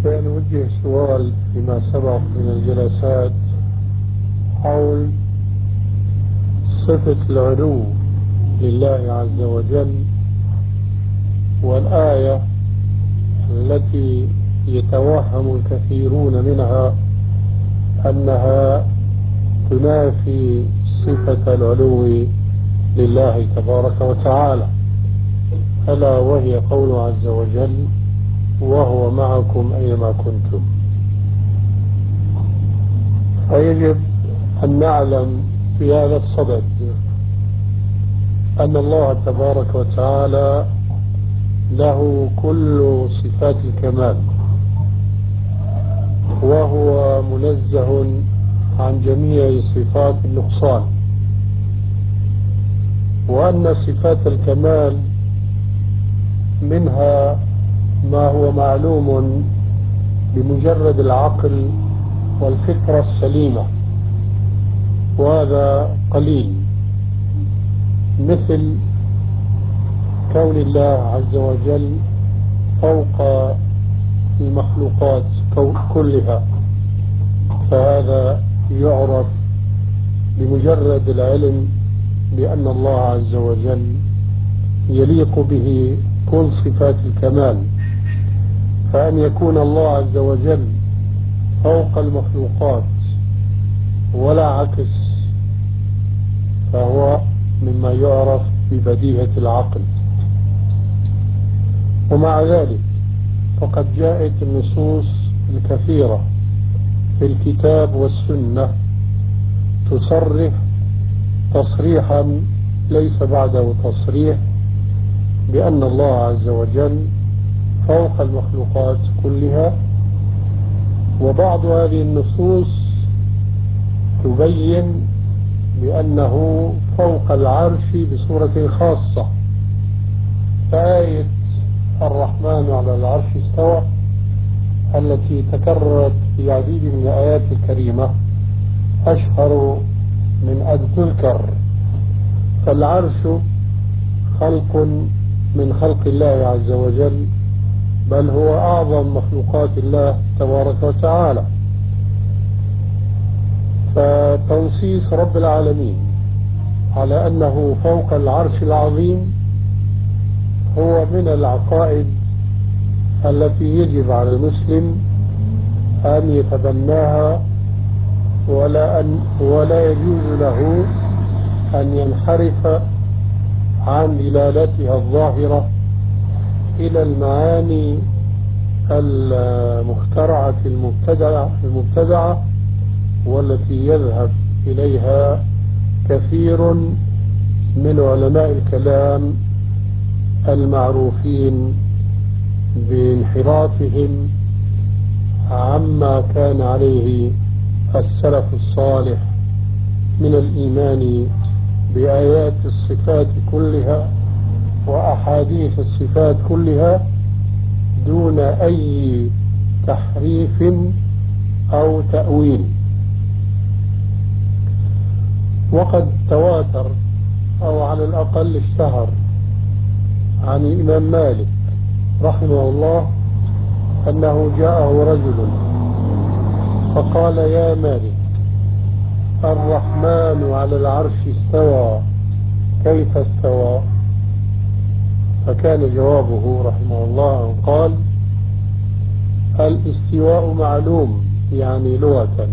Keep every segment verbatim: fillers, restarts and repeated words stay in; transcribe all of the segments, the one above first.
كان وجه سؤال فيما سبق من الجلسات حول صفة العلو لله عز وجل، والآية التي يتوهم الكثيرون منها أنها تنافي صفة العلو لله تبارك وتعالى، ألا وهي قول عز وجل: وهو معكم أينما كنتم. فيجب أن نعلم في هذا الصدد أن الله تبارك وتعالى له كل صفات الكمال، وهو منزه عن جميع صفات النقصان، وأن صفات الكمال منها ما هو معلوم بمجرد العقل والفطرة السليمة، وهذا قليل، مثل كون الله عز وجل فوق المخلوقات كلها، فهذا يعرف بمجرد العلم بأن الله عز وجل يليق به كل صفات الكمال. فأن يكون الله عز وجل فوق المخلوقات ولا عكس، فهو مما يعرف ببديهة العقل. ومع ذلك فقد جاءت النصوص الكثيرة في الكتاب والسنة تصرح تصريحا ليس بعده تصريح بأن الله عز وجل فوق المخلوقات كلها، وبعض هذه النصوص تبين بأنه فوق العرش بصورة خاصة، فآية الرحمن على العرش استوى التي تكررت في عديد من الآيات الكريمة أشهر من أن تذكر. فالعرش خلق من خلق الله عز وجل، بل هو أعظم مخلوقات الله تبارك وتعالى. فتنصيص رب العالمين على أنه فوق العرش العظيم هو من العقائد التي يجب على المسلم أن يتبناها، ولا أن ولا يجوز له أن ينحرف عن دلالتها الظاهرة إلى المعاني المخترعة المبتدعة المبتدعة والتي يذهب إليها كثير من علماء الكلام المعروفين بانحرافهم عما كان عليه السلف الصالح من الإيمان بآيات الصفات كلها وأحاديث الصفات كلها دون أي تحريف أو تأويل. وقد تواتر أو على الأقل اشتهر عن الإمام مالك رحمه الله أنه جاءه رجل فقال: يا مالك، الرحمن على العرش استوى، كيف استوى؟ فكان جوابه رحمه الله قال: الاستواء معلوم يعني لغة،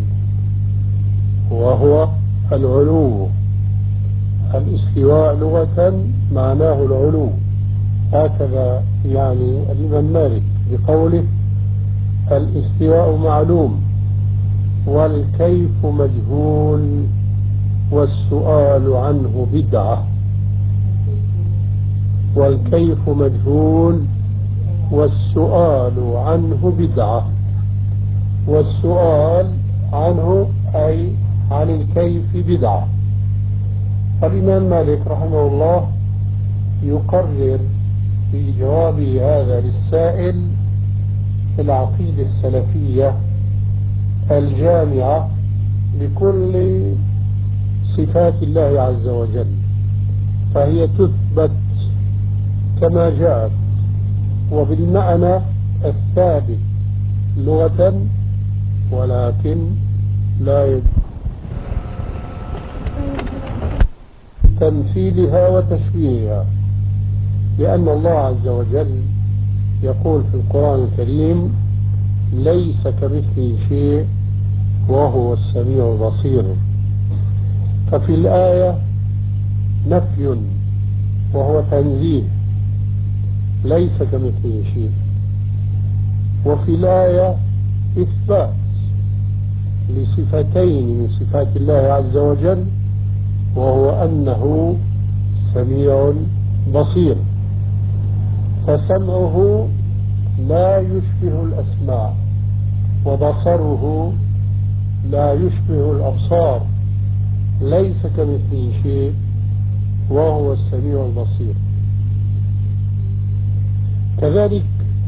وهو العلو. الاستواء لغة معناه العلو، هكذا يعني الإمام مالك بقوله: الاستواء معلوم والكيف مجهول والسؤال عنه بدعة. والكيف مجهول والسؤال عنه بدعة. والسؤال عنه أي عن الكيف بدعة. فالإمام مالك رحمه الله يقرر في جوابه هذا للسائل العقيدة السلفية الجامعة لكل صفات الله عز وجل، فهي تثبت كما جاءت وبالمعنى الثابت لغة، ولكن لا يجوز تمثيلها وتشبيهها، لأن الله عز وجل يقول في القرآن الكريم: ليس كمثله شيء وهو السميع البصير. ففي الآية نفي وهو تنزيه، ليس كمثله شيء، وفي الآية إثبات لصفتين من صفات الله عز وجل، وهو أنه سميع بصير. فسمعه لا يشبه الأسماع، وبصره لا يشبه الأبصار، ليس كمثله شيء وهو السميع البصير. كذلك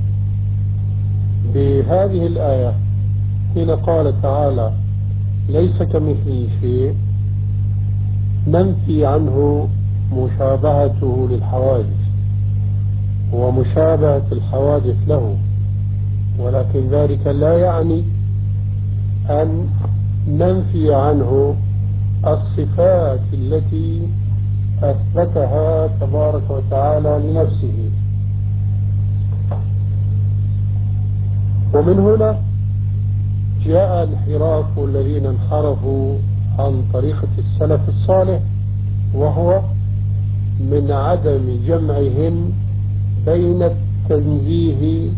بهذه الآية حين قال تعالى: ليس كمثله شيء، ننفي عنه مشابهته للحوادث ومشابهة الحوادث له، ولكن ذلك لا يعني أن ننفي عنه الصفات التي أثبتها تبارك وتعالى لنفسه. ومن هنا جاء انحراف الذين انحرفوا عن طريقة السلف الصالح، وهو من عدم جمعهم بين التنزيه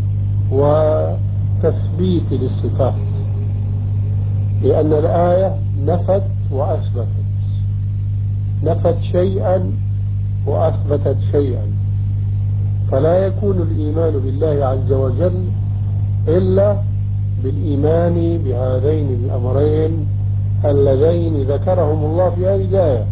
وتثبيت للصفات، لأن الآية نفت وأثبتت، نفت شيئا وأثبتت شيئا، فلا يكون الإيمان بالله عز وجل إلا بالإيمان بهذين الأمرين اللذين ذكرهم الله في هذه الآية: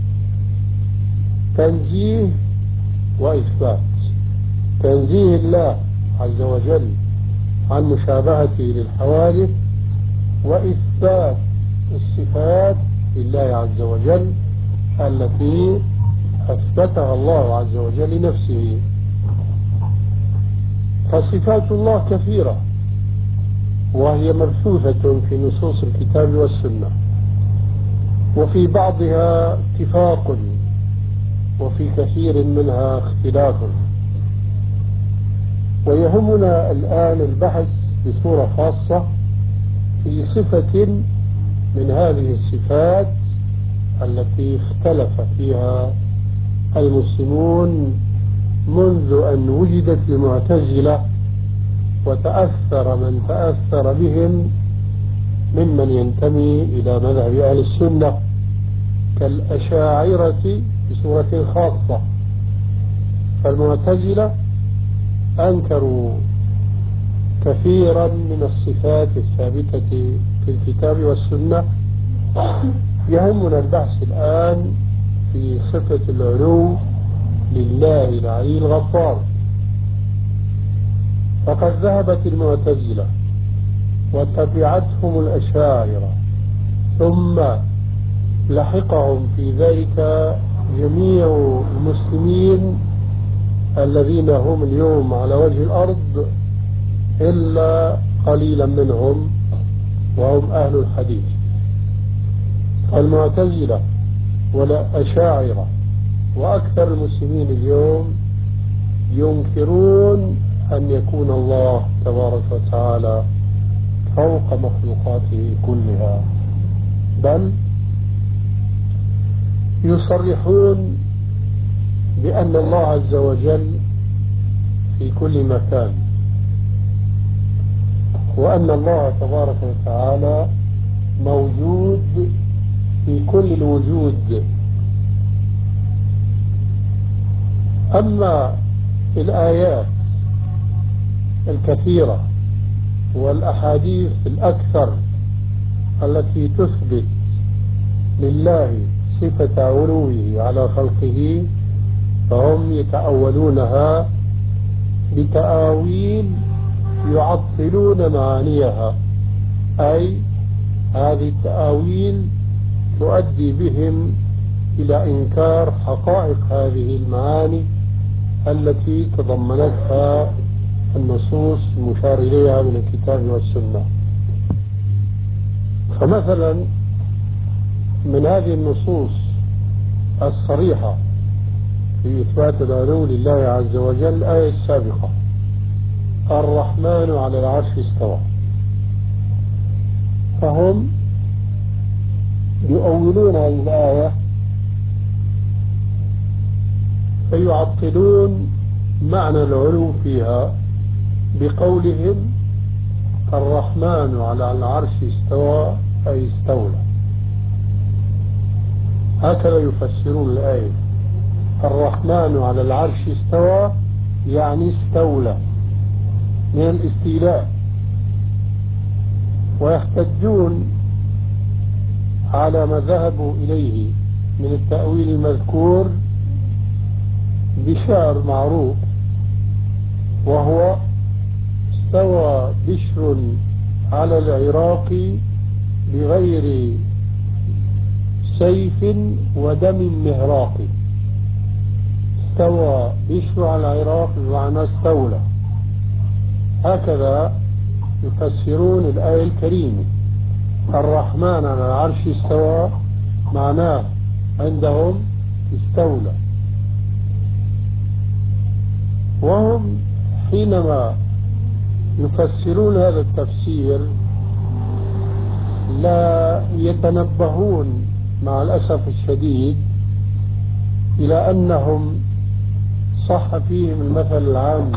تنزيه وإثبات. تنزيه الله عز وجل عن مشابهته للحوادث، وإثبات الصفات لله عز وجل التي أثبتها الله عز وجل لنفسه. فصفات الله كثيرة، وهي مبثوثة في نصوص الكتاب والسنة، وفي بعضها اتفاق وفي كثير منها اختلاف. ويهمنا الآن البحث بصورة خاصة في صفة من هذه الصفات التي اختلف فيها المسلمون منذ أن وجدت المعتزلة، وتأثر من تأثر بهم ممن ينتمي إلى مذهب أهل السنة كالأشاعرة بصورة خاصة. فالمعتزلة أنكروا كثيرا من الصفات الثابتة في الكتاب والسنة. يهمنا البحث الآن في صفة العلو لله العلي الغفار. فقد ذهبت المعتزلة وتبعتهم الأشاعرة، ثم لحقهم في ذلك جميع المسلمين الذين هم اليوم على وجه الأرض إلا قليلا منهم، وهم أهل الحديث. المعتزلة والأشاعرة وأكثر المسلمين اليوم ينكرون أن يكون الله تبارك وتعالى فوق مخلوقاته كلها، بل يصرحون بأن الله عز وجل في كل مكان، وأن الله تبارك وتعالى موجود في كل الوجود. أما الآيات الكثيرة والأحاديث الأكثر التي تثبت لله صفة علوه على خلقه، فهم يتأولونها بتأويل يعطلون معانيها، أي هذه التأويل تؤدي بهم إلى إنكار حقائق هذه المعاني التي تضمنتها النصوص المشار إليها من الكتاب والسنة. فمثلا من هذه النصوص الصريحة في إثبات العلو لله عز وجل الآية السابقة: الرحمن على العرش استوى. فهم يؤولون هذه الآية فيعطلون معنى العلو فيها بقولهم الرحمن على العرش استوى أي استولى. هكذا يفسرون الآية: الرحمن على العرش استوى يعني استولى من الاستيلاء. ويحتجون على ما ذهبوا إليه من التأويل المذكور بشعر معروف، وهو: استوى بشر على العراق بغير سيف ودم مهراق. استوى بشر على العراق بمعنى استولى. هكذا يفسرون الآية الكريمة: الرحمن على العرش استوى، معناه عندهم استولى. وهم حينما يفسرون هذا التفسير لا يتنبهون مع الأسف الشديد إلى أنهم صح فيهم المثل العام: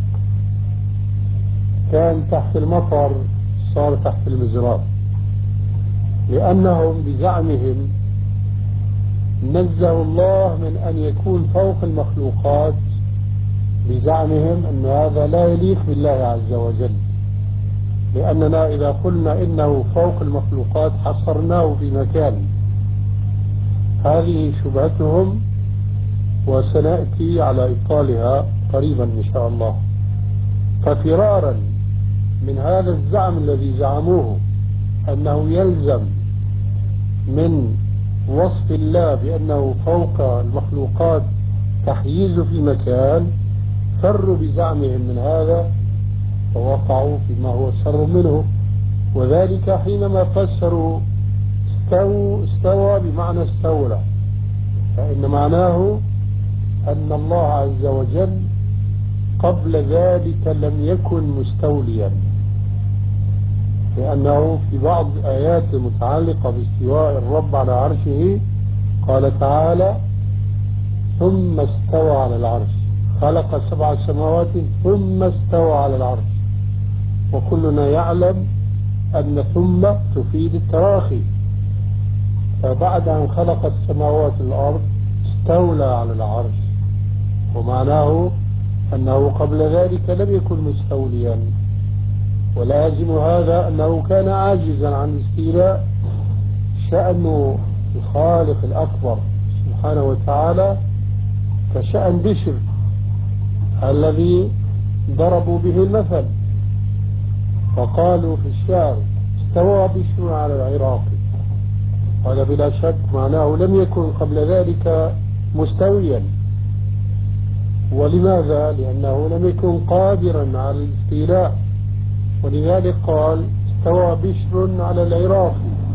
كان تحت المطر صار تحت المزراب. لأنهم بزعمهم نزه الله من أن يكون فوق المخلوقات، بزعمهم أن هذا لا يليق بالله عز وجل، لأننا إذا قلنا إنه فوق المخلوقات حصرناه في مكان. هذه شبهتهم وسنأتي على إبطالها قريبا إن شاء الله. ففرارا من هذا الزعم الذي زعموه أنه يلزم من وصف الله بأنه فوق المخلوقات تحييز في مكان، فروا بزعمهم من هذا ووقعوا فيما هو شر منه. وذلك حينما فسروا استوى, استوى بمعنى استولى، فإن معناه أن الله عز وجل قبل ذلك لم يكن مستوليا، لأنه في بعض الآيات المتعلقة باستواء الرب على عرشه قال تعالى: ثم استوى على العرش، خلق سبع سماوات ثم استوى على العرش. وكلنا يعلم أن ثم تفيد التراخي، فبعد أن خلق السماوات والأرض استولى على العرش، ومعناه أنه قبل ذلك لم يكن مستوليا. ولازم هذا أنه كان عاجزا عن الاستيلاء. شأن الخالق الأكبر سبحانه وتعالى كشأن بشر الذي ضربوا به المثل، وقالوا في الشعر: استوى بشر على العراق. هذا بلا شك معناه لم يكن قبل ذلك مستويا. ولماذا؟ لأنه لم يكن قادرا على الاستيلاء، ولذلك قال: استوى بشر على العراق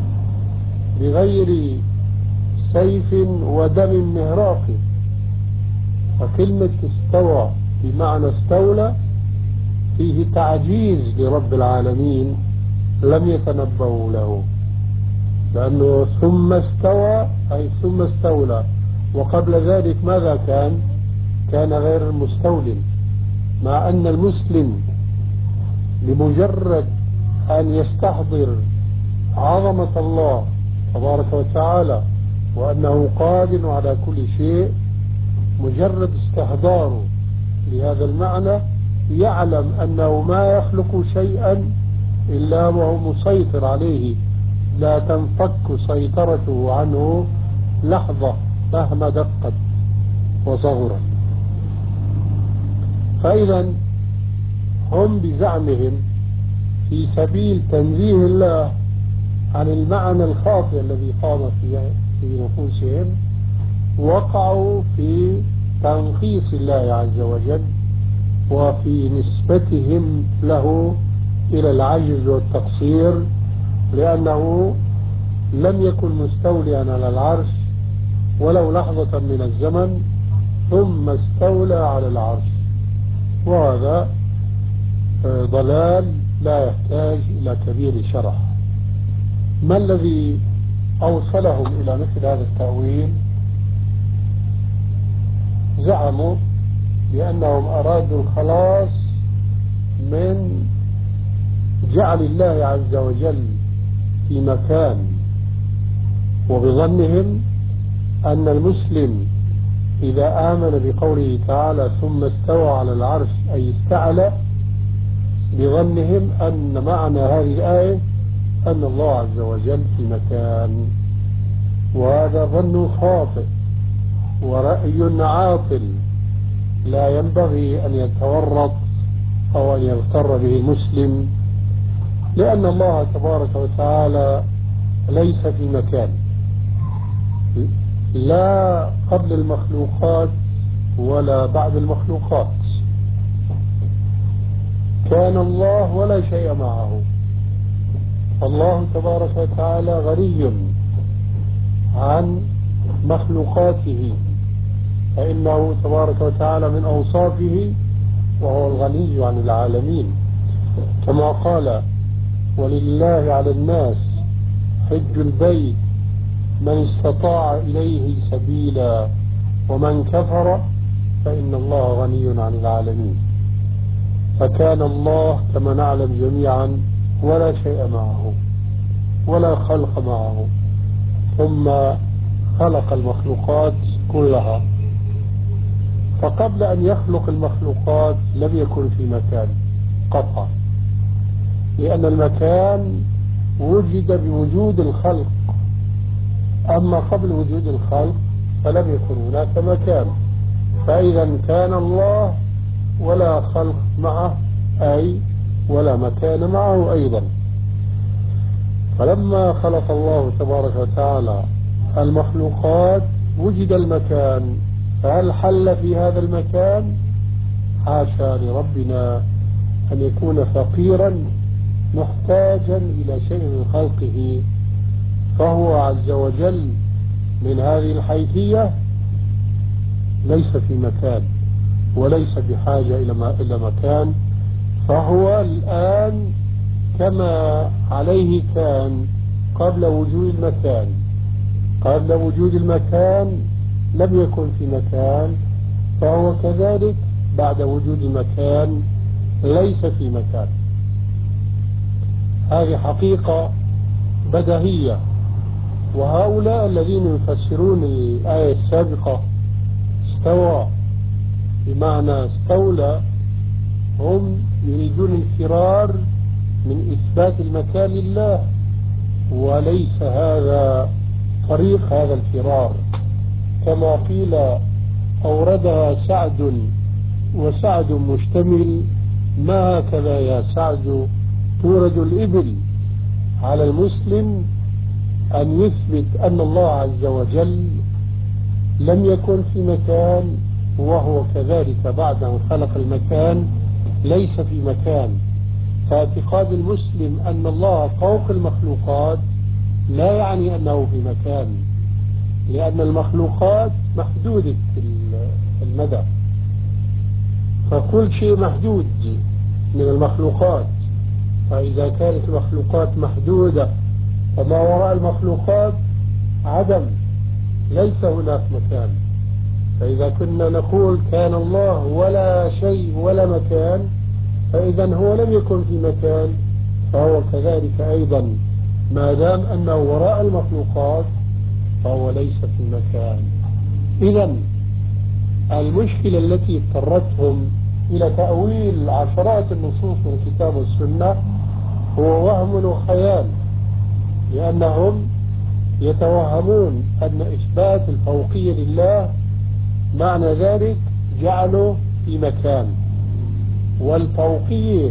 بغير سيف ودم مهراق. فكلمة استوى بمعنى استولى فيه تعجيز لرب العالمين لم يتنبهوا له، لأنه ثم استوى أي ثم استولى، وقبل ذلك ماذا كان؟ كان غير المستولي. مع أن المسلم بمجرد أن يستحضر عظمة الله تبارك وتعالى وأنه قادر على كل شيء، مجرد استحضاره لهذا المعنى يعلم أنه ما يخلق شيئا إلا وهو مسيطر عليه، لا تنفك سيطرته عنه لحظة مهما دقت وصغرت. فإذا هم بزعمهم في سبيل تنزيه الله عن المعنى الخاطئ الذي قام في نفوسهم وقعوا في تنقيص الله عز وجل وفي نسبتهم له إلى العجز والتقصير، لأنه لم يكن مستوليا على العرش ولو لحظة من الزمن ثم استولى على العرش، وهذا ضلال لا يحتاج إلى كبير شرح. ما الذي أوصلهم إلى مثل هذا التأويل؟ زعموا بأنهم أرادوا الخلاص من جعل الله عز وجل في مكان، وبظنهم أن المسلم إذا آمن بقوله تعالى ثم استوى على العرش أي استعلى، بظنهم أن معنى هذه الآية أن الله عز وجل في مكان، وهذا ظن خاطئ ورأي عاطل لا ينبغي أن يتورط أو أن يغتر به المسلم، لأن الله تبارك وتعالى ليس في مكان، لا قبل المخلوقات ولا بعد المخلوقات. كان الله ولا شيء معه. الله تبارك وتعالى غني عن مخلوقاته، فإنه تبارك وتعالى من أوصافه وهو الغني عن العالمين، كما قال ولله على الناس حج البيت من استطاع إليه سبيلا ومن كفر فإن الله غني عن العالمين. فكان الله كما نعلم جميعا ولا شيء معه ولا خلق معه، ثم خلق المخلوقات كلها. فقبل أن يخلق المخلوقات لم يكن في مكان قطعا، لأن المكان وجد بوجود الخلق، أما قبل وجود الخلق فلم يكن هناك مكان. فإذا كان الله ولا خلق معه، أي ولا مكان معه أيضا. فلما خلق الله تبارك وتعالى المخلوقات وجد المكان، فهل حل في هذا المكان؟ حاشا لربنا أن يكون فقيرا محتاجا إلى شيء من خلقه، فهو عز وجل من هذه الحيثية ليس في مكان وليس بحاجة إلى مكان، فهو الآن كما عليه كان قبل وجود المكان. قبل وجود المكان لم يكن في مكان، فهو كذلك بعد وجود المكان ليس في مكان. هذه حقيقة بديهية. وهؤلاء الذين يفسرون الآية السابقة استوى بمعنى استولى، هم يريدون الفرار من إثبات المكان لله، وليس هذا طريق هذا الفرار. كما قيل أوردها سعد وسعد مشتمل، ما هكذا يا سعد تورد الإبل. على المسلم أن يثبت أن الله عز وجل لم يكن في مكان، وهو كذلك بعد أن خلق المكان ليس في مكان. فاعتقاد المسلم أن الله فوق المخلوقات لا يعني أنه في مكان، لأن المخلوقات محدودة المدى، فكل شيء محدود من المخلوقات. فإذا كانت المخلوقات محدودة فما وراء المخلوقات عدم، ليس هناك مكان. فإذا كنا نقول كان الله ولا شيء ولا مكان، فإذا هو لم يكن في مكان، فهو كذلك أيضا ما دام أنه وراء المخلوقات فهو ليس في مكان. إذن المشكلة التي اضطرتهم إلى تأويل عشرات النصوص من الكتاب والسنة هو وهم وخيال، لأنهم يتوهمون أن إثبات الفوقية لله معنى ذلك جعله في مكان، والفوقية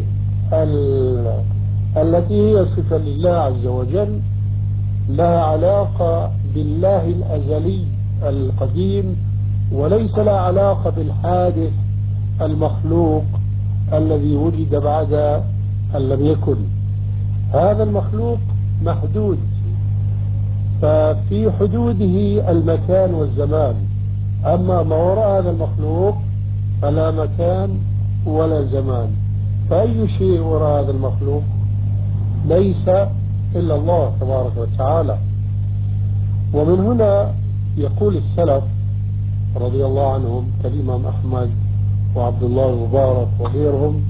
التي هي صفة لله عز وجل لها علاقة بالله الأزلي القديم، وليس لها علاقة بالحادث المخلوق الذي وجد بعد أن لم يكن. هذا المخلوق محدود، ففي حدوده المكان والزمان. أما ما وراء هذا المخلوق فلا مكان ولا زمان. فأي شيء وراء هذا المخلوق؟ ليس إلا الله تبارك وتعالى. ومن هنا يقول السلف رضي الله عنهم كالإمام أحمد وعبد الله المبارك وغيرهم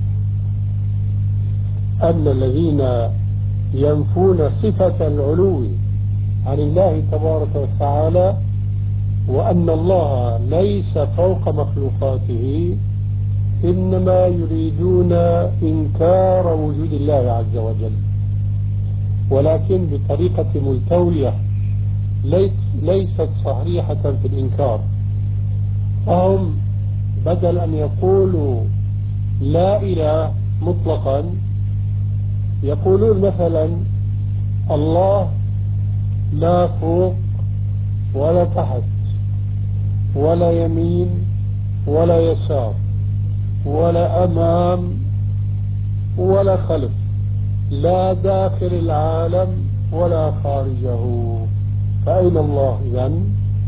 أن الذين ينفون صفة العلو عن الله تبارك وتعالى وأن الله ليس فوق مخلوقاته إنما يريدون إنكار وجود الله عز وجل، ولكن بطريقة ملتوية ليست صريحة في الإنكار. فهم بدل أن يقولوا لا إله مطلقا يقولون مثلا الله لا فوق ولا تحت ولا يمين ولا يسار ولا أمام ولا خلف، لا داخل العالم ولا خارجه. فأين الله إذن؟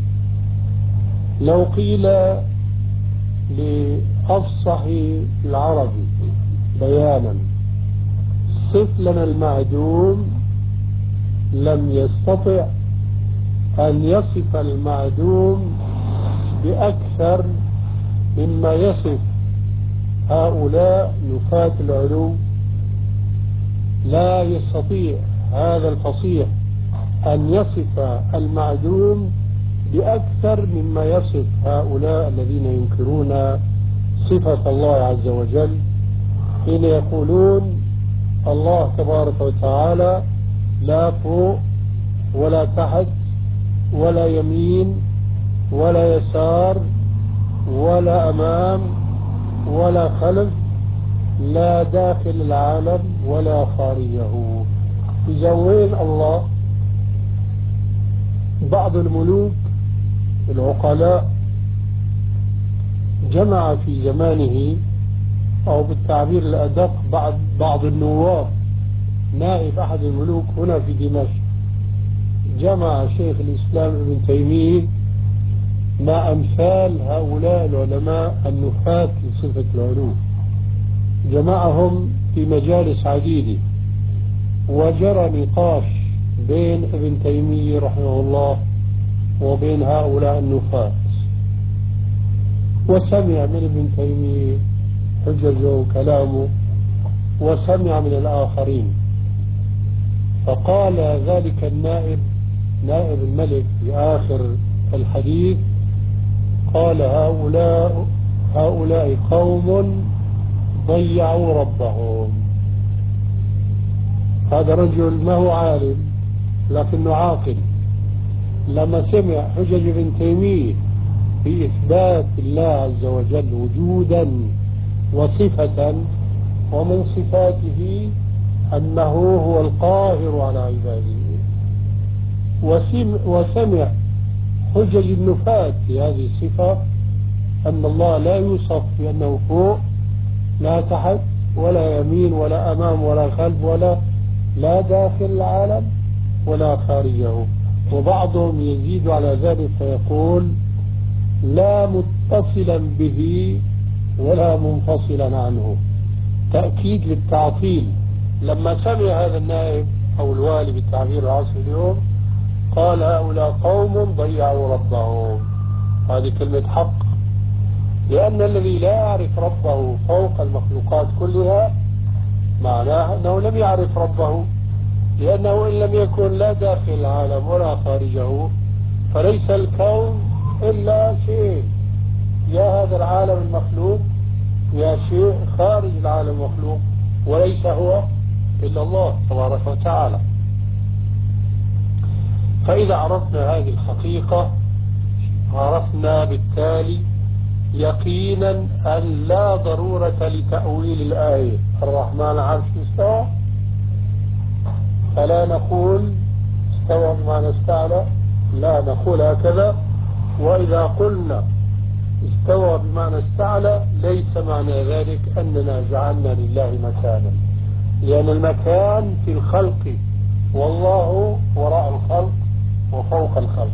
لو قيل لأفصح العرب بيانا صف لنا المعدوم، لم يستطع أن يصف المعدوم بأكثر مما يصف هؤلاء نفاة العلو. لا يستطيع هذا الفصيح أن يصف المعدوم بأكثر مما يصف هؤلاء الذين ينكرون صفة الله عز وجل، حين يقولون الله تبارك وتعالى لا فوق ولا تحت ولا يمين ولا يسار ولا أمام ولا خلف، لا داخل العالم ولا خارجه. إذا وين الله؟ بعض الملوك العقلاء جمع في زمانه، أو بالتعبير الأدق بعض بعض النواب، نائب أحد الملوك هنا في دمشق، جمع شيخ الإسلام ابن تيمية مع أمثال هؤلاء العلماء النفاة لصفة العلو، جمعهم في مجالس عديدة، وجرى نقاش بين ابن تيمية رحمه الله وبين هؤلاء النفاة، وسمع من ابن تيمية حججه وكلامه وسمع من الآخرين. فقال ذلك النائب، نائب الملك في آخر الحديث، قال هؤلاء هؤلاء قوم ضيعوا ربهم. هذا رجل ما هو عالم لكنه عاقل، لما سمع حجج ابن تيمية في إثبات الله عز وجل وجودا وصفة، ومن صفاته أنه هو القاهر على عباده، وسمع حجج النفاة في هذه الصفة أن الله لا يوصف بأنه فوق لا تحت ولا يمين ولا أمام ولا خلف ولا لا داخل العالم ولا خارجه. وبعضهم يزيد على ذلك فيقول لا متصلا به ولا منفصلا عنه، تأكيد للتعطيل. لما سمع هذا النائب أو الوالي بالتعبير العصري اليوم قال هؤلاء قوم ضيعوا ربهم. هذه كلمة حق، لأن الذي لا يعرف ربه فوق المخلوقات كلها معناه أنه لم يعرف ربه، لأنه إن لم يكن لا داخل العالم ولا خارجه فليس الكون إلا شيء، يا هذا العالم المخلوق يا شيء خارج العالم المخلوق، وليس هو إلا الله تبارك وتعالى. فإذا عرفنا هذه الحقيقة عرفنا بالتالي يقينا أن لا ضرورة لتأويل الآية الرحمن على العرش استوى، فلا نقول استوى بمعنى استعلى، لا نقول هكذا. وإذا قلنا استوى بمعنى استعلى ليس معنى ذلك أننا جعلنا لله مكانا، لأن المكان في الخلق، والله وراء الخلق وفوق الخلق.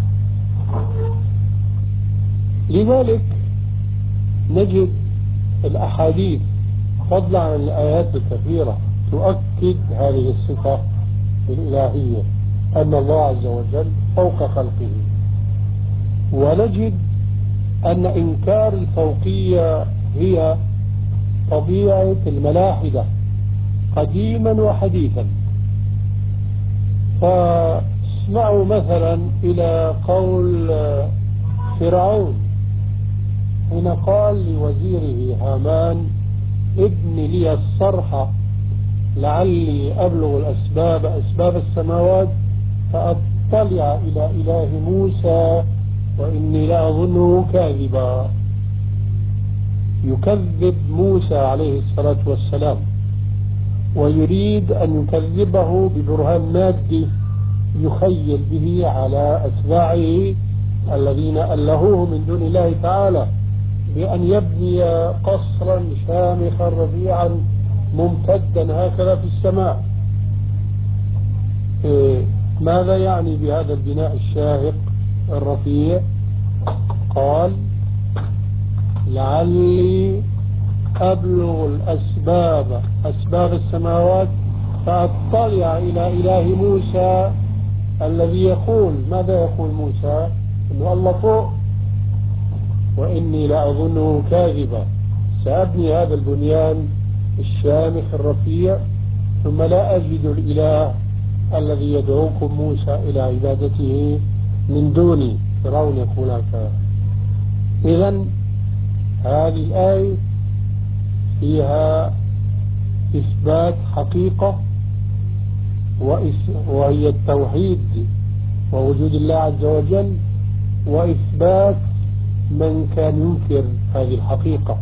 لذلك نجد الأحاديث فضلا عن الآيات الكثيرة تؤكد هذه الصفة الإلهية، أن الله عز وجل فوق خلقه. ونجد أن إنكار الفوقية هي طبيعة الملاحدة قديما وحديثا. فاسمعوا مثلا إلى قول فرعون حين قال لوزيره هامان: ابن لي الصرح لعلي أبلغ الأسباب أسباب السماوات فأطلع إلى إله موسى وإني لأظنه كاذبا. يكذب موسى عليه الصلاة والسلام، ويريد أن يكذبه ببرهان مادي يخيل به على أتباعه الذين ألهوه من دون الله تعالى بأن يبني قصرا شامخا رفيعا ممتدا هكذا في السماء. إيه ماذا يعني بهذا البناء الشاهق الرفيع؟ قال: لعلي أبلغ الأسباب أسباب السماوات فأطلع إلى إله موسى الذي يقول، ماذا يقول موسى؟ إنه الله فوق وإني لأظنه كاذبا. سأبني هذا البنيان الشامخ الرفيع ثم لا أجد الإله الذي يدعوكم موسى إلى عبادته من دوني. فرعون يقول هكذا. إذن هذه الآية فيها إثبات حقيقة وهي التوحيد ووجود الله عز وجل، وإثبات من كان ينكر هذه الحقيقة.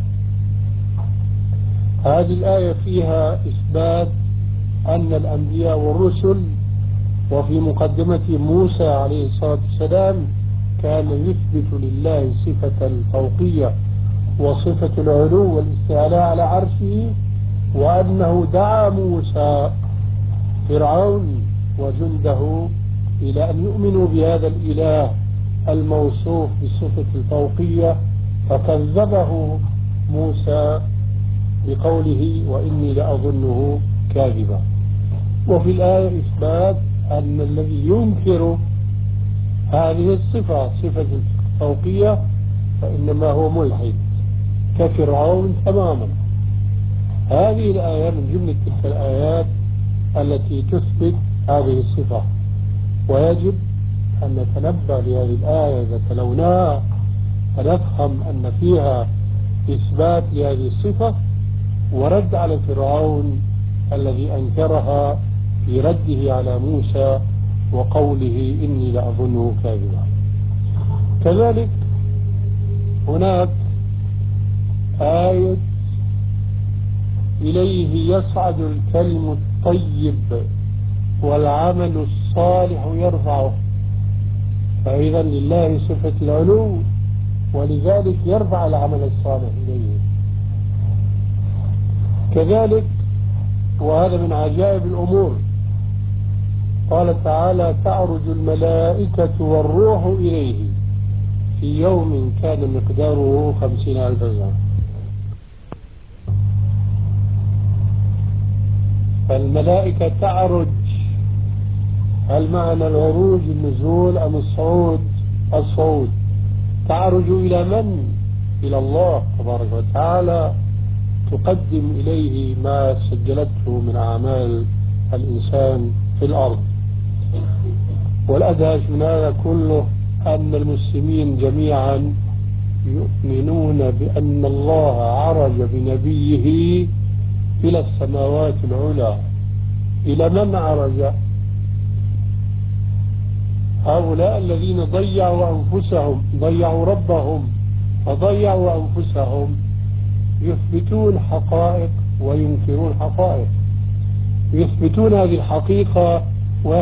هذه الآية فيها إثبات أن الأنبياء والرسل، وفي مقدمة موسى عليه الصلاة والسلام، كان يثبت لله صفة الفوقية وصفة العلو والاستعلاء على عرشه، وأنه دعا موسى فرعون وجنده إلى أن يؤمنوا بهذا الإله الموصوف بصفة الفوقية، فكذبه موسى بقوله وإني لأظنه كاذبا. وفي الآية إثبات أن الذي ينكر هذه الصفة صفة الفوقية فإنما هو ملحد كفرعون تماما. هذه الآية من جملة تلك الآيات التي تثبت هذه الصفة، ويجب أن نتنبه لهذه الآية إذا تلوناها فنفهم أن فيها إثبات لهذه الصفة ورد على فرعون الذي أنكرها في رده على موسى وقوله إني لأظنه كاذبا. كذلك هناك آية إليه يصعد الكلم الطيب والعمل الصالح يرفعه، فإذا لله صفة العلو ولذلك يرفع العمل الصالح إليه. كذلك وهذا من عجائب الأمور، قال تعالى تعرج الملائكة والروح إليه في يوم كان مقداره خمسين ألف سنة. فالملائكة تعرج، هل معنى العروج النزول أم الصعود؟ الصعود. تعرج إلى من؟ إلى الله تبارك وتعالى، تقدم إليه ما سجلته من أعمال الإنسان في الأرض. والأدهش من هذا كله أن المسلمين جميعا يؤمنون بأن الله عرج بنبيه إلى السماوات العلى. إلى من عرج؟ هؤلاء الذين ضيعوا أنفسهم، ضيعوا ربهم فضيعوا أنفسهم، يثبتون حقائق وينكرون حقائق، يثبتون هذه الحقيقة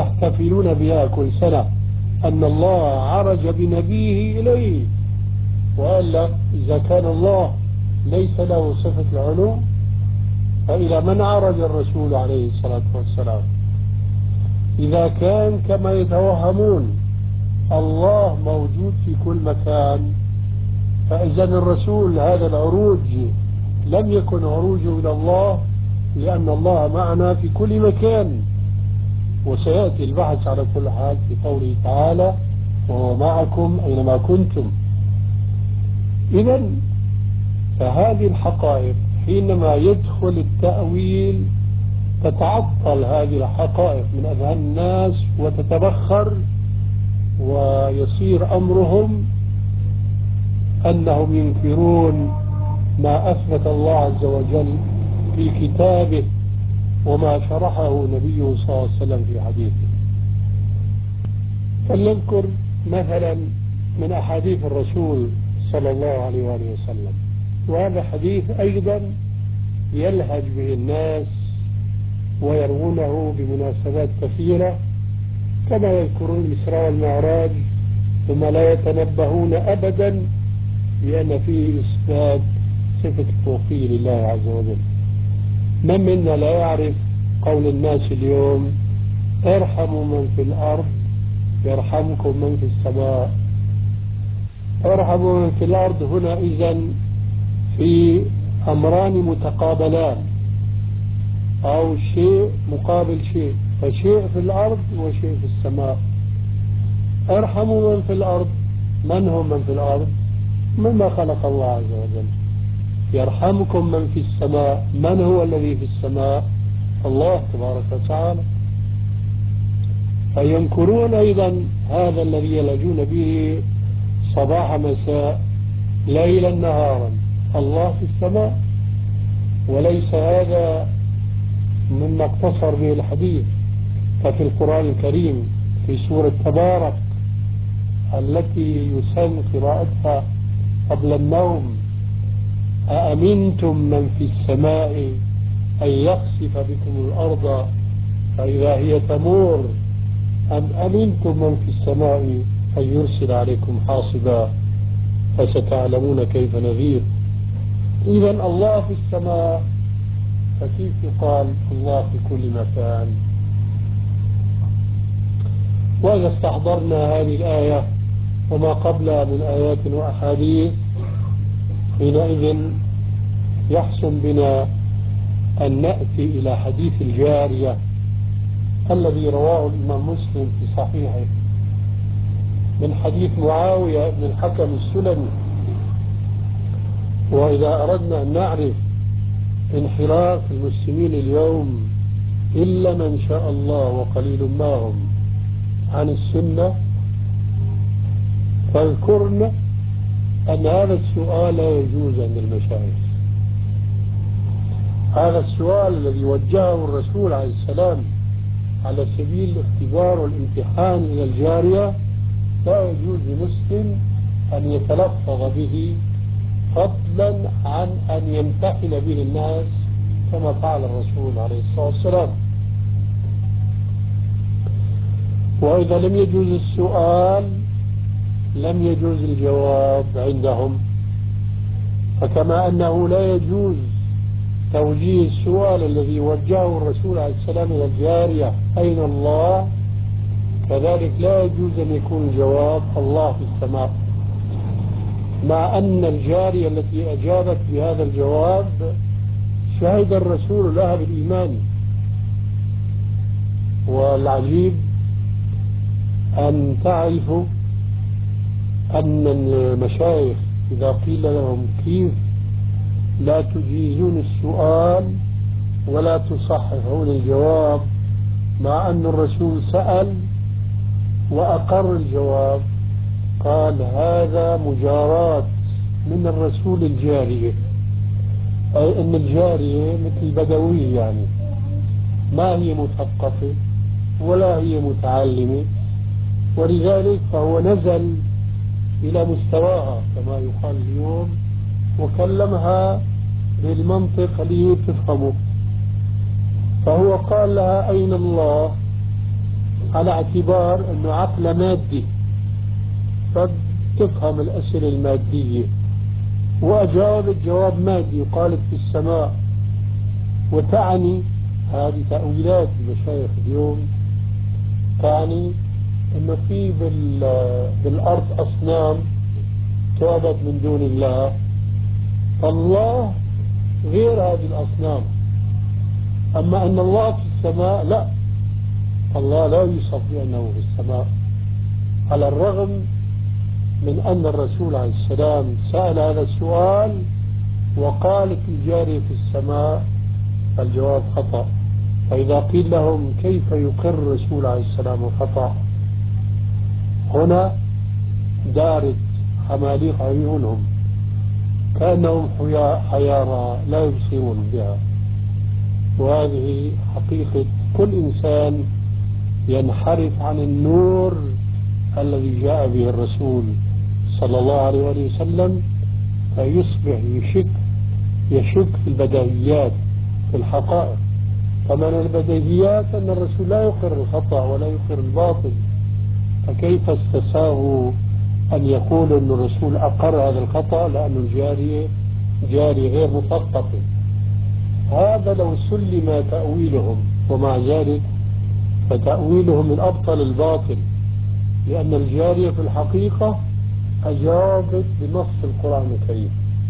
ويحتفلون بها كل سنة أن الله عرج بنبيه إليه، وإلا إذا كان الله ليس له صفة العلو فإلى من عرج الرسول عليه الصلاة والسلام؟ إذا كان كما يتوهمون الله موجود في كل مكان، فإذا الرسول هذا العروج لم يكن عروجه إلى الله، لأن الله معنا في كل مكان. وسيأتي البحث على كل حال في قوله تعالى وهو معكم أينما كنتم. إذن فهذه الحقائق حينما يدخل التأويل تتعطل هذه الحقائق من أذهان الناس وتتبخر، ويصير أمرهم أنهم ينكرون ما أثبت الله عز وجل في كتابه وما شرحه نبيه صلى الله عليه وسلم في حديثه. فلنذكر مثلا من أحاديث الرسول صلى الله عليه وآله وسلم، وهذا حديث أيضا يلهج به الناس ويروونه بمناسبات كثيرة، كما يذكرون الإسراء والمعراج، ثم لا يتنبهون أبدا بأن فيه إثبات صفة التوفيق لله عز وجل. من منا لا يعرف قول الناس اليوم ارحموا من في الأرض يرحمكم من في السماء. ارحموا من في الأرض هنا إذن في أمران متقابلان، أو شيء مقابل شيء، فشيء في الأرض وشيء في السماء. ارحموا من في الأرض، من هم من في الأرض؟ مما خلق الله عز وجل. يرحمكم من في السماء، من هو الذي في السماء؟ الله تبارك وتعالى. فينكرون أيضا هذا الذي يلجون به صباح مساء ليلا نهارا، الله في السماء. وليس هذا مما اقتصر به الحديث، ففي القرآن الكريم في سورة تبارك التي يسن قراءتها قبل النوم أأمنتم من في السماء أن يخسف بكم الأرض فإذا هي تمور أم أمنتم من في السماء أن يرسل عليكم حاصبا فستعلمون كيف نذير. إذا الله في السماء، فكيف يقال الله في كل مكان؟ وإذا استحضرنا هذه الآية وما قبلها من آيات وأحاديث، حينئذ يحسن بنا أن نأتي إلى حديث الجارية الذي رواه الإمام مسلم في صحيحه من حديث معاوية بن الحكم السلمي. وإذا أردنا أن نعرف انحراف المسلمين اليوم إلا من شاء الله وقليل ما هم عن السنة، فاذكرنا أن هذا السؤال لا يجوز عند المشايخ. هذا السؤال الذي وجهه الرسول عليه السلام على سبيل الاختبار والامتحان إلى الجارية لا يجوز لمسلم أن يتلفظ به، فضلا عن أن يمتحن به الناس كما فعل الرسول عليه الصلاة والسلام. وإذا لم يجوز السؤال لم يجوز الجواب عندهم. فكما أنه لا يجوز توجيه السؤال الذي وجهه الرسول عليه السلام إلى الجارية أين الله، كذلك لا يجوز أن يكون الجواب الله في السماء، مع أن الجارية التي أجابت بهذا الجواب شهد الرسول لها بالإيمان. والعجيب أن تعرفوا أن المشايخ إذا قيل لهم كيف لا تجيزون السؤال ولا تصححون الجواب مع أن الرسول سأل وأقر الجواب، قال هذا مجاراة من الرسول الجارية، أي أن الجارية مثل بدوية، يعني ما هي مثقفة ولا هي متعلمة، ولذلك فهو نزل إلى مستواها كما يقال اليوم وكلمها بالمنطق اللي تفهمه. فهو قال لها أين الله على اعتبار أنه عقل مادي، تفهم الأسئلة المادية، وأجابت جواب مادي وقالت في السماء، وتعني هذه تأويلات المشايخ اليوم، تعني انه في بالارض اصنام تعبد من دون الله، فالله غير هذه الاصنام. اما ان الله في السماء لا، الله لا يوصف بانه في السماء، على الرغم من ان الرسول عليه السلام سأل هذا السؤال وقالت الجارية في السماء، الجواب خطأ. فإذا قيل لهم كيف يقر الرسول عليه السلام خطأ، هنا دارت حماليق عيونهم كأنهم حيارى لا يبصرون بها. وهذه حقيقة كل إنسان ينحرف عن النور الذي جاء به الرسول صلى الله عليه وسلم، فيصبح يشك يشك في البديهيات، في الحقائق. فمن البديهيات أن الرسول لا يقر الخطأ ولا يقر الباطل، فكيف استساغوا أن يقولوا أن الرسول أقر هذا الخطأ لأن الجارية جاري غير مثقفة؟ هذا لو سلم تأويلهم، ومع ذلك فتأويلهم من أبطل الباطل، لأن الجارية في الحقيقة أجابت بنص القرآن الكريم.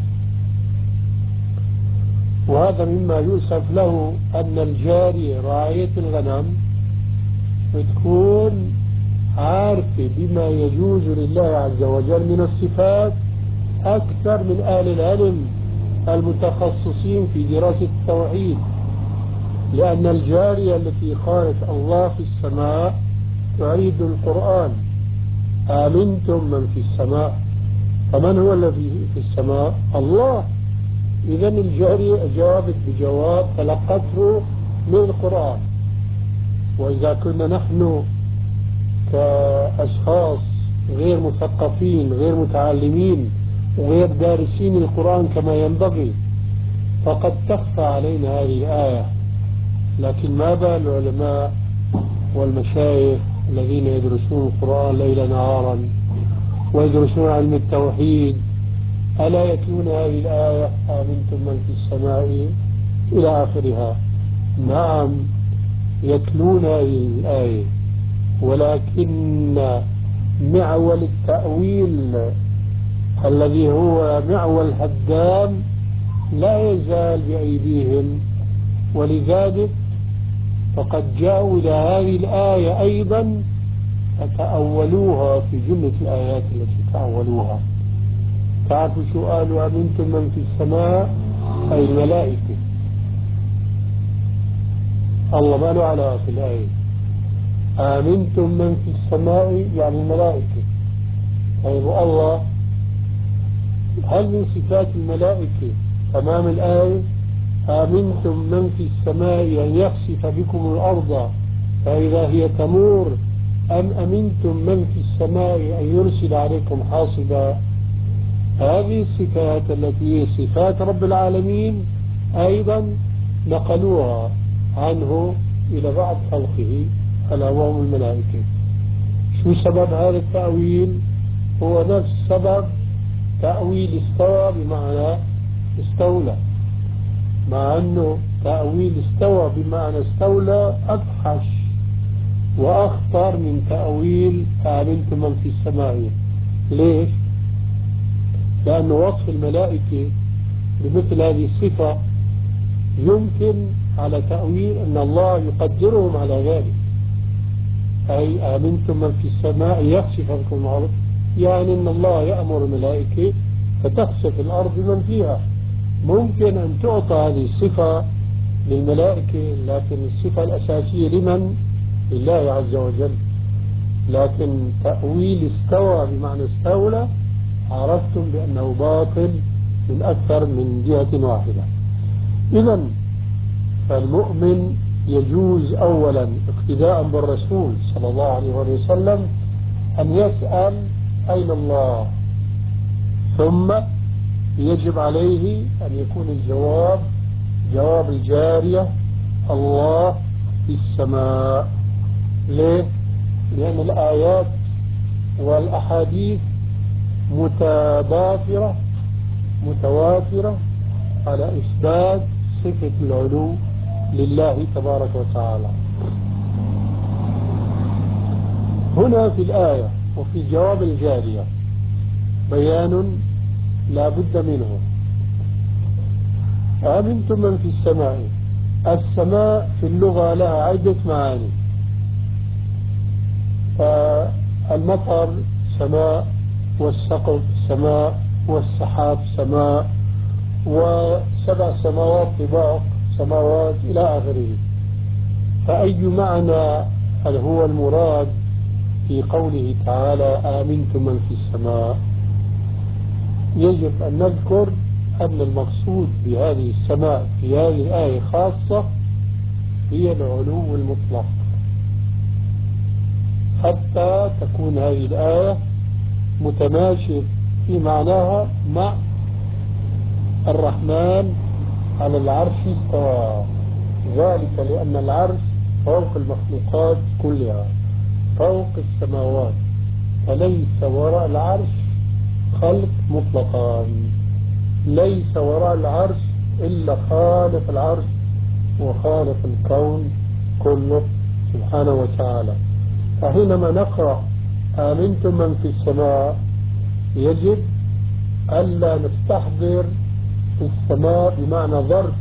وهذا مما يؤسف له أن الجارية راعية الغنم بتكون عارفة بما يجوز لله عز وجل من الصفات أكثر من أهل العلم المتخصصين في دراسة التوحيد، لأن الجارية التي قالت الله في السماء تعيد القرآن: آمنتم من في السماء. فمن هو الذي في السماء؟ الله. إذا الجارية أجابت بجواب تلقته من القرآن. وإذا كنا نحن كأشخاص غير مثقفين غير متعلمين وغير دارسين القرآن كما ينبغي، فقد تخفى علينا هذه الآية. لكن ما بال العلماء والمشايخ الذين يدرسون القرآن ليلا نهارا ويدرسون علم التوحيد، ألا يتلون هذه الآية: آمنتم من في السماء إلى آخرها؟ نعم يتلون هذه الآية، ولكن معول التأويل الذي هو معول هدام لا يزال بأيديهم. ولذلك فقد جاءوا إلى هذه الآية أيضا فتأولوها في جملة الآيات التي تأولوها. تعرفوا شو قالوا؟ أمنتم من في السماء أي الملائكة. الله ما له علاقة في الآية. آمنتم من في السماء يعني الملائكة. طيب الله هل من صفات الملائكة تمام الآية آمنتم من في السماء أن يخسف بكم الأرض فإذا هي تمور، أم أمنتم من في السماء أن يرسل عليكم حاصبا؟ هذه الصفات التي هي صفات رب العالمين أيضا نقلوها عنه إلى بعض خلقه ألا وهم الملائكة. شو سبب هذا التأويل؟ هو نفس سبب تأويل استوى بمعنى استولى، مع أنه تأويل استوى بمعنى استولى أفحش وأخطر من تأويل آمنتم من في السماء. ليش؟ لأن وصف الملائكة بمثل هذه الصفة يمكن على تأويل أن الله يقدرهم على ذلك، أي آمنتم من في السماء يخسف بكم الأرض، يعني أن الله يأمر الملائكة فتخسف الأرض بمن فيها. ممكن أن تعطى هذه الصفة للملائكة، لكن الصفة الأساسية لمن؟ لله عز وجل. لكن تأويل استوى بمعنى استولى عرفتم بأنه باطل من أكثر من جهة واحدة. إذا فالمؤمن يجوز أولا اقتداء بالرسول صلى الله عليه وسلم أن يسأل أين الله، ثم يجب عليه أن يكون الجواب جواب الجارية: الله في السماء. ليه؟ لأن الآيات والأحاديث متضافرة متوافرة على إثبات صفة العلو لله تبارك وتعالى. هنا في الآية وفي جواب الجارية بيان لا بد منه. أمنتم من في السماء. السماء في اللغة لها عدة معاني. فالمطر سماء، والسقف سماء، والسحاب سماء، وسبع سماوات طباق سماوات إلى آخره. فأي معنى هل هو المراد في قوله تعالى آمنتم من في السماء؟ يجب أن نذكر أن المقصود بهذه السماء في هذه الآية خاصة هي العلو المطلق، حتى تكون هذه الآية متماشية في معناها مع الرحمن على العرش استوى. ذلك لأن العرش فوق المخلوقات كلها، فوق السماوات، فليس وراء العرش خلق مطلقا. ليس وراء العرش إلا خالق العرش وخالق الكون كله سبحانه وتعالى. فحينما نقرأ آمنتم من في السماء يجب ألا نستحضر السماء بمعنى ظرف،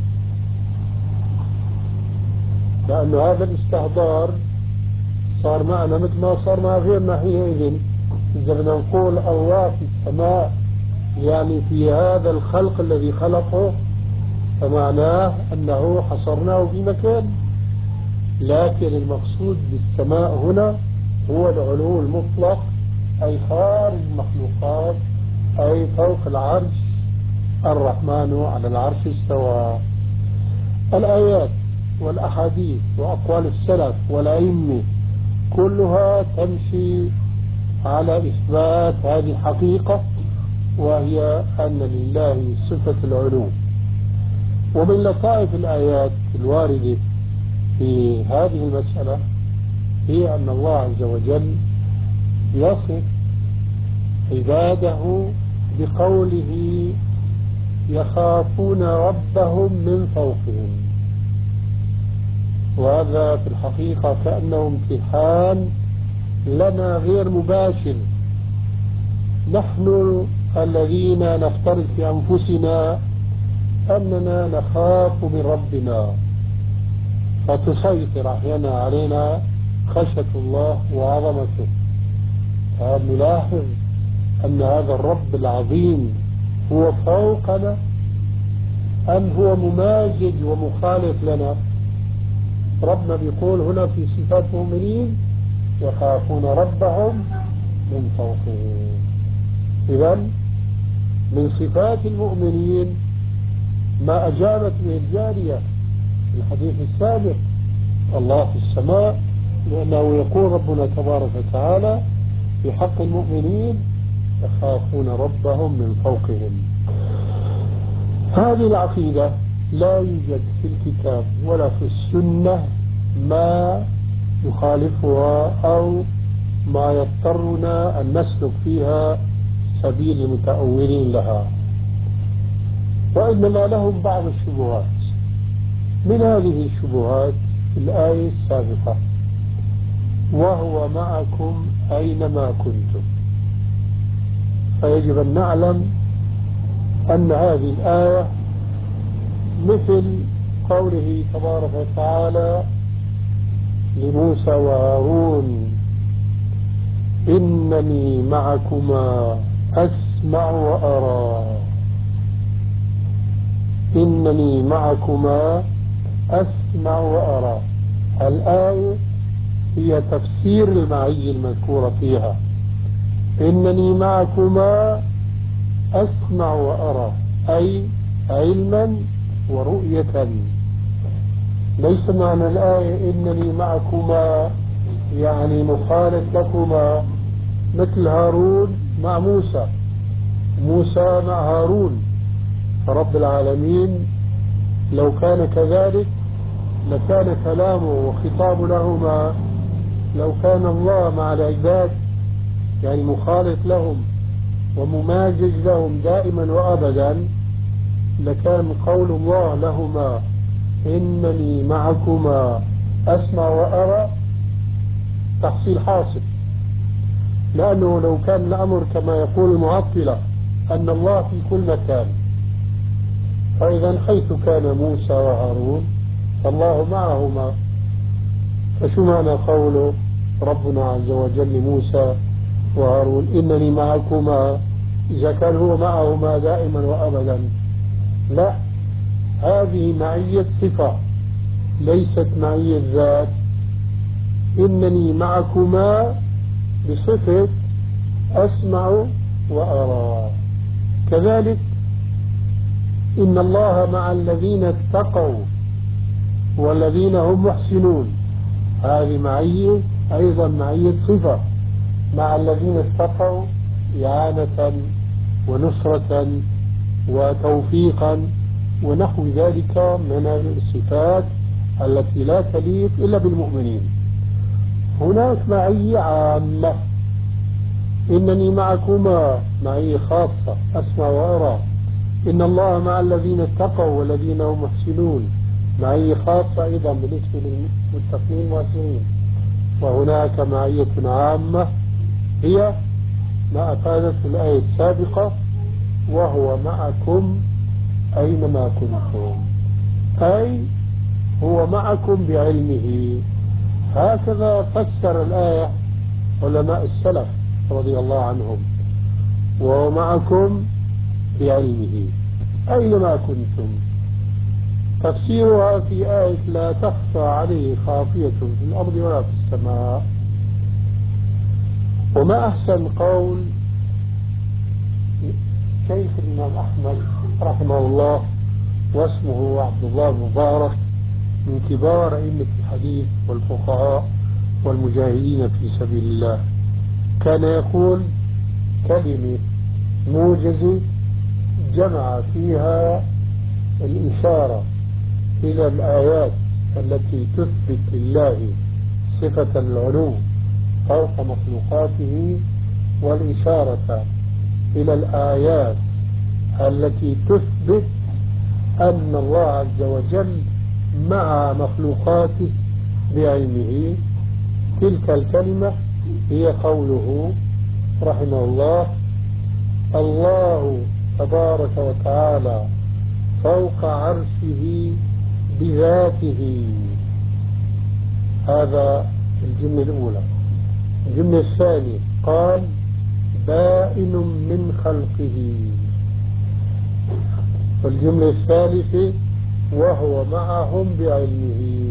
لأن هذا الاستحضار صار معنا مثل ما صار مع غيرنا حينئذ. إذا بدنا نقول الله في السماء يعني في هذا الخلق الذي خلقه، فمعناه أنه حصرناه في مكان. لكن المقصود بالسماء هنا هو العلو المطلق، أي خارج المخلوقات، أي فوق العرش. الرحمن على العرش استوى. الآيات والأحاديث وأقوال السلف والأئمة كلها تمشي على إثبات هذه الحقيقة، وهي أن لله صفة العلو. ومن لطائف الآيات الواردة في هذه المسألة هي أن الله عز وجل يصف عباده بقوله يخافون ربهم من فوقهم. وهذا في الحقيقة كأنه امتحان لنا غير مباشر. نحن الذين نفترض في أنفسنا أننا نخاف من ربنا، فتسيطر أحيانا علينا خشية الله وعظمته. فنلاحظ أن هذا الرب العظيم هو فوقنا أم هو ممازج ومخالف لنا؟ ربنا بيقول هنا في صفات المؤمنين يخافون ربهم من فوقهم. إذن من صفات المؤمنين ما أجابت به الجارية في الحديث السابق، الله في السماء، لأنه يقول ربنا تبارك وتعالى في حق المؤمنين يخافون ربهم من فوقهم. هذه العقيدة لا يوجد في الكتاب ولا في السنة ما يخالفها أو ما يضطرنا أن نسلك فيها سبيل المتأولين لها، وإنما لهم بعض الشبهات. من هذه الشبهات الآية السابقة وهو معكم أينما كنتم. فيجب أن نعلم أن هذه الآية مثل قوله تبارك وتعالى لموسى وهارون إنني معكما أسمع وأرى. إنني معكما أسمع وأرى. الآية هي تفسير المعية المذكورة فيها. إنني معكما أسمع وأرى، أي علما ورؤية. ليس معنى الآية إنني معكما يعني مخالف لكما مثل هارون مع موسى، موسى مع هارون. فرب العالمين لو كان كذلك لكان كلامه وخطاب لهما، لو كان الله مع العباد يعني مخالف لهم ومماجج لهم دائما وأبدا، لكان قول الله لهما إنني معكما أسمع وأرى تحصيل حاصل. لأنه لو كان الأمر كما يقول المعطلة أن الله في كل مكان، فإذا حيث كان موسى وهارون فالله معهما، فشو معنى قوله ربنا عز وجل لموسى وهارون إنني معكما إذا كان هو معهما دائما وأبدا؟ لا، هذه معية صفة ليست معية ذات. إنني معكما بصفة أسمع وأرى. كذلك إن الله مع الذين اتقوا والذين هم محسنون، هذه معية أيضا معية صفة، مع الذين اتقوا إعانة ونصرة وتوفيقا ونحو ذلك من الصفات التي لا تليق إلا بالمؤمنين. هناك معية عامة، إنني معكما معية خاصة أسمع وأرى. إن الله مع الذين اتقوا والذين هم محسنون معية خاصة أيضا بالنسبة للمتقين المحسنين. وهناك معية عامة هي ما أفادته الآية السابقة وهو معكم أينما كنتم، أي هو معكم بعلمه. هكذا فسر الآية علماء السلف رضي الله عنهم، وهو معكم بعلمه أينما كنتم. تفسيرها في آية لا تخفى عليه خافية في الأرض ولا في السماء. وما أحسن قول شيخ الإمام أحمد رحمه الله واسمه عبد الله بن مبارك، من كبار أئمة الحديث والفقهاء والمجاهدين في سبيل الله، كان يقول كلمة موجزة جمع فيها الإشارة إلى الآيات التي تثبت لله صفة العلو فوق مخلوقاته، والإشارة إلى الآيات التي تثبت أن الله عز وجل مع مخلوقاته بعلمه. تلك الكلمة هي قوله رحمه الله الله تبارك وتعالى فوق عرشه بذاته. هذا الجملة الأولى. الجملة الثانية قال بائن من خلقه. والجملة الثالثة وهو معهم بعلمه.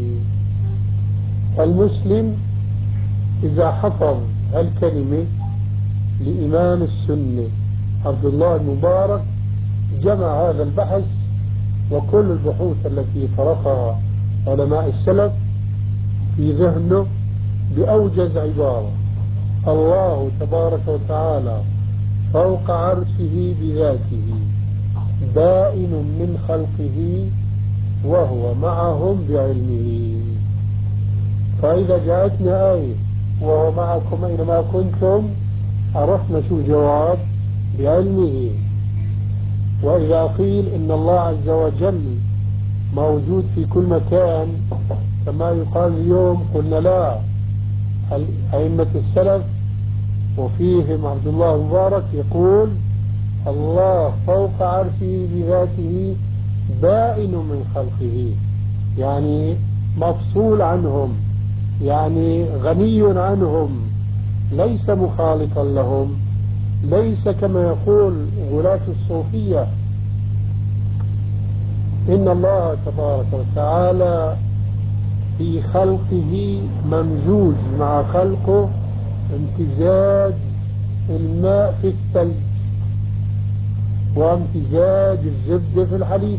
المسلم إذا حفظ هالكلمة لإمام السنة عبد الله المبارك جمع هذا البحث وكل البحوث التي فرقها علماء السلف في ذهنه بأوجز عبارة: الله تبارك وتعالى فوق عرشه بذاته بائن من خلقه وهو معهم بعلمه. فإذا جاءتنا آية وهو معكم أينما كنتم عرفنا شو الجواب: بعلمه. وإذا قيل إن الله عز وجل موجود في كل مكان كما يقال اليوم قلنا لا. أئمة السلف وفيهم عبد الله المبارك يقول الله فوق عرشه بذاته بائن من خلقه، يعني مفصول عنهم، يعني غني عنهم، ليس مخالطا لهم، ليس كما يقول غلاة الصوفية إن الله تبارك وتعالى في خلقه ممزوج مع خلقه امتزاج الماء في الثلج وامتزاج الزبدة في الحليب.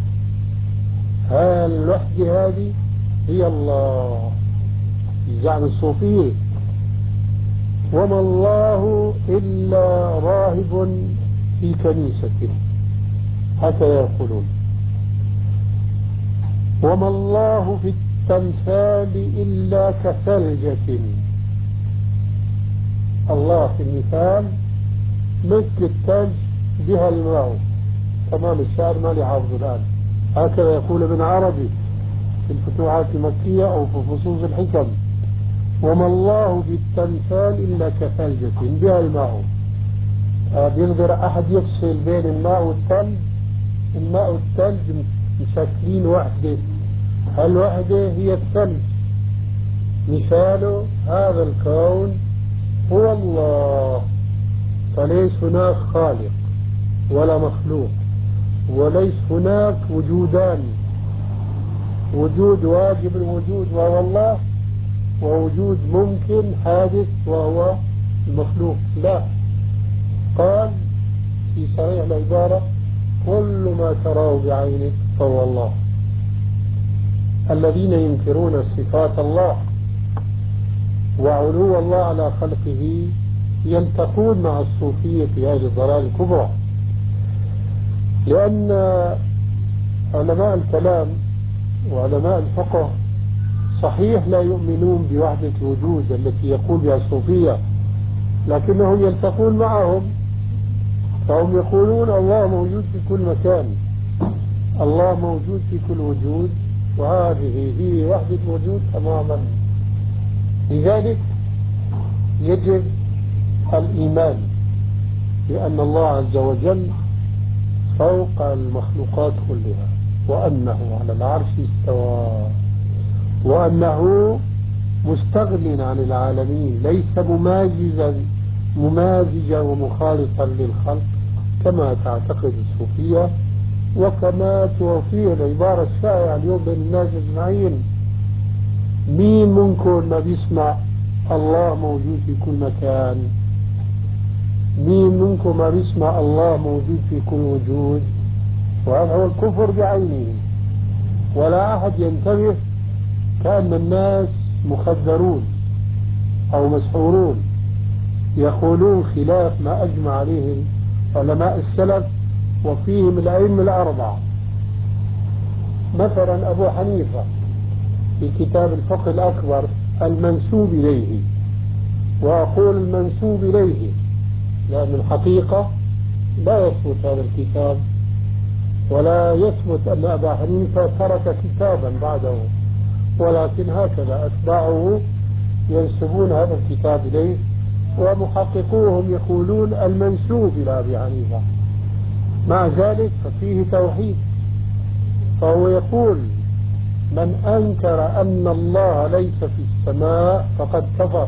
ها الوحدة هذه هي الله الزعم الصوفية. وما الله إلا راهب في كنيسة، هكذا يقولون. وما الله في التمثال إلا كثلجة. الله في المثال مثل الثلج بها الماء. تمام، الشعر ما لي حافظه الآن. هكذا يقول ابن عربي في الفتوحات المكية أو في فصوص الحكم: وما الله بالتمثال إلا كثلجة بها الماء. آه بيقدر أحد يفصل بين الماء والثلج؟ الماء والثلج مشكلين وحدة، هالوحدة هي الثلج. مثاله هذا الكون هو الله، فليس هناك خالق ولا مخلوق، وليس هناك وجودان: وجود واجب الوجود وهو الله، ووجود ممكن حادث وهو المخلوق. لا، قال في صحيح العبارة: كل ما تراه بعينك فهو الله. الذين ينكرون صفات الله وعلو الله على خلقه يلتقون مع الصوفية في هذه الضلال الكبرى، لأن علماء الكلام وعلماء الفقه صحيح لا يؤمنون بوحدة الوجود التي يقول بها الصوفية، لكنهم يلتقون معهم، فهم يقولون الله موجود في كل مكان، الله موجود في كل وجود، وهذه هي وحدة الوجود تماما. لذلك يجب الإيمان بأن الله عز وجل فوق المخلوقات كلها، وأنه على العرش استوى، وأنه مستغن عن العالمين، ليس ممازجا ممازجا ومخالطا للخلق كما تعتقد الصوفية، وكما توفيه العبارة الشائعة اليوم بين الناس أجمعين: مين منكم ما بيسمع الله موجود في كل مكان؟ مين منكم ما بيسمع الله موجود في كل وجود؟ وهذا هو الكفر بعينه. ولا أحد ينتبه، كأن الناس مخدرون أو مسحورون، يقولون خلاف ما أجمع عليه علماء السلف وفيهم الأئمة الأربعة. مثلا أبو حنيفة في كتاب الفقه الأكبر المنسوب إليه، وأقول المنسوب إليه لأن الحقيقة لا يثبت هذا الكتاب، ولا يثبت أن أبا حنيفة ترك كتابا بعده، ولكن هكذا أتباعه ينسبون هذا الكتاب إليه، ومحققوهم يقولون المنسوب إلى أبي حنيفة. مع ذلك ففيه توحيد، فهو يقول: من أنكر أن الله ليس في السماء فقد كفر.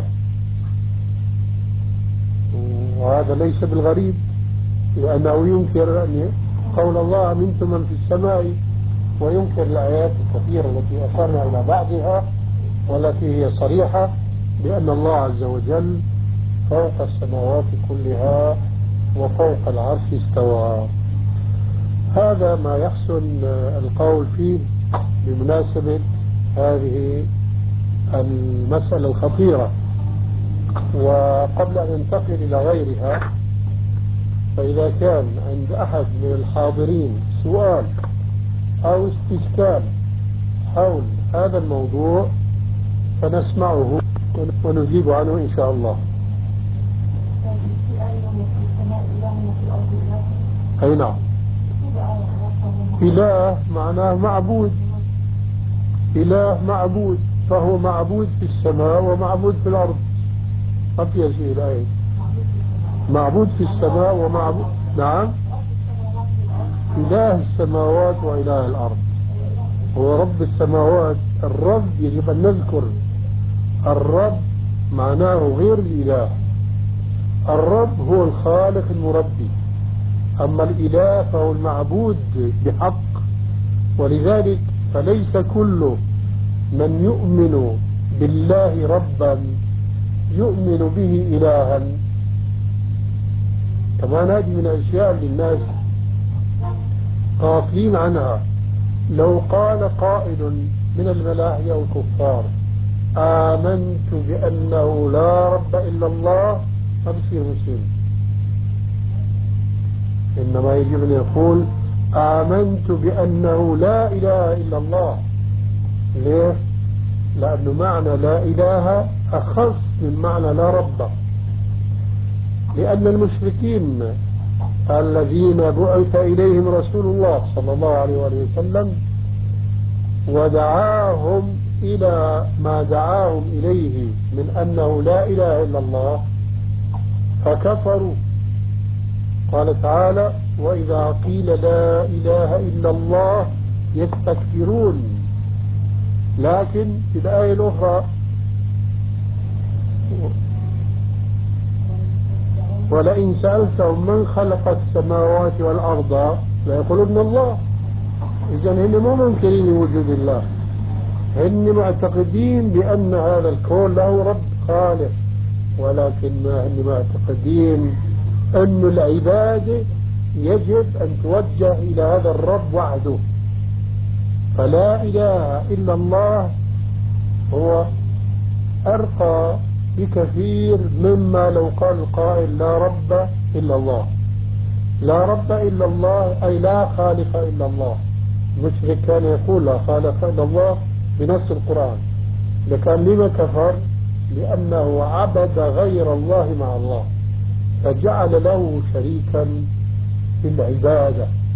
وهذا ليس بالغريب، لأنه ينكر أن قول الله أمنتم من في السماء، وينكر الآيات الكثيرة التي أشرنا إلى بعضها والتي هي صريحة بأن الله عز وجل فوق السماوات كلها وفوق العرش استوى. هذا ما يحسن القول فيه بمناسبة هذه المسألة الخطيرة. وقبل أن ننتقل إلى غيرها، فإذا كان عند أحد من الحاضرين سؤال أو استشكال حول هذا الموضوع فنسمعه ونجيب عنه إن شاء الله. أي نعم، إله معناه معبود، إله معبود، فهو معبود في السماء ومعبود في الأرض. ما في شيء الآية، معبود في السماء ومعبود. نعم، إله السماوات وإله الأرض هو رب السماوات. الرب يجب أن نذكر الرب معناه غير الإله. الرب هو الخالق المربي، أما الإله فهو المعبود بحق. ولذلك فليس كل من يؤمن بالله ربا يؤمن به إلها. كمان هذه من الأشياء اللي الناس غافلين عنها. لو قال قائل من الملاحدة والكفار آمنت بأنه لا رب إلا الله، ما بصير مسلم. إنما يجب أن يقول آمنت بأنه لا إله إلا الله. ليه؟ لأنه معنى لا إله أخص من معنى لا رب. لأن المشركين الذين بعث إليهم رسول الله صلى الله عليه وآله وسلم ودعاهم إلى ما دعاهم إليه من أنه لا إله إلا الله فكفروا. قال تعالى: وإذا قيل لا إله إلا الله يستكبرون. لكن في الآية الأخرى: ولئن سألتهم من خلق السماوات والأرض ليقولون الله. إذن هم مو منكرين وجود الله، هم معتقدين بأن هذا الكون له رب خالق، ولكن هم معتقدين أن العبادة يجب أن توجه إلى هذا الرب وحده. فلا إله إلا الله هو أرقى بكثير مما لو قال القائل لا رب إلا الله. لا رب إلا الله أي لا خالق إلا الله. المشرك كان يقول لا خالق إلا الله بنص القرآن، لكن لما كفر؟ لأنه عبد غير الله مع الله، فجعل له شريكا في العبادة.